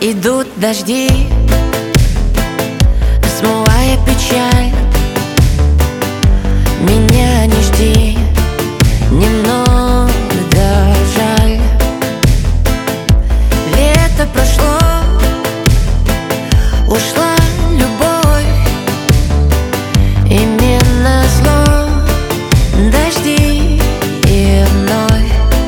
Идут дожди, смывая печаль. Меня не жди, немного жаль. Лето прошло, ушла любовь, и мне назло дожди и вновь.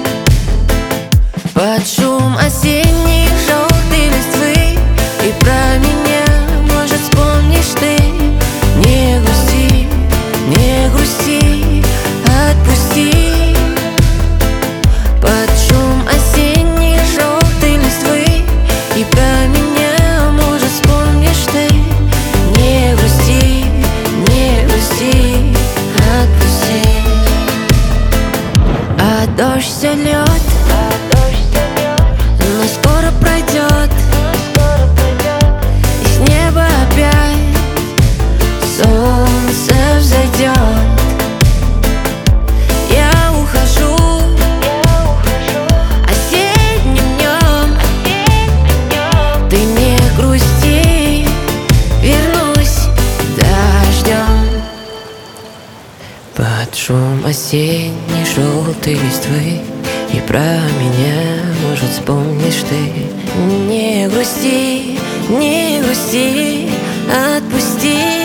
Под шум осенних желтой листвы и про меня, может, вспомнишь ты. Не грусти, не грусти, отпусти. Под шум осенней желтой листвы и про меня, может, вспомнишь ты. Не грусти, не грусти, отпусти. А дождь все льет, но скоро пройдет, и с неба опять солнце взойдет. Я ухожу осенним днем. Ты не грусти, вернусь дождем. Под шум осенней желтой листвы и про меня, может, вспомнишь ты. Не грусти, не грусти, отпусти.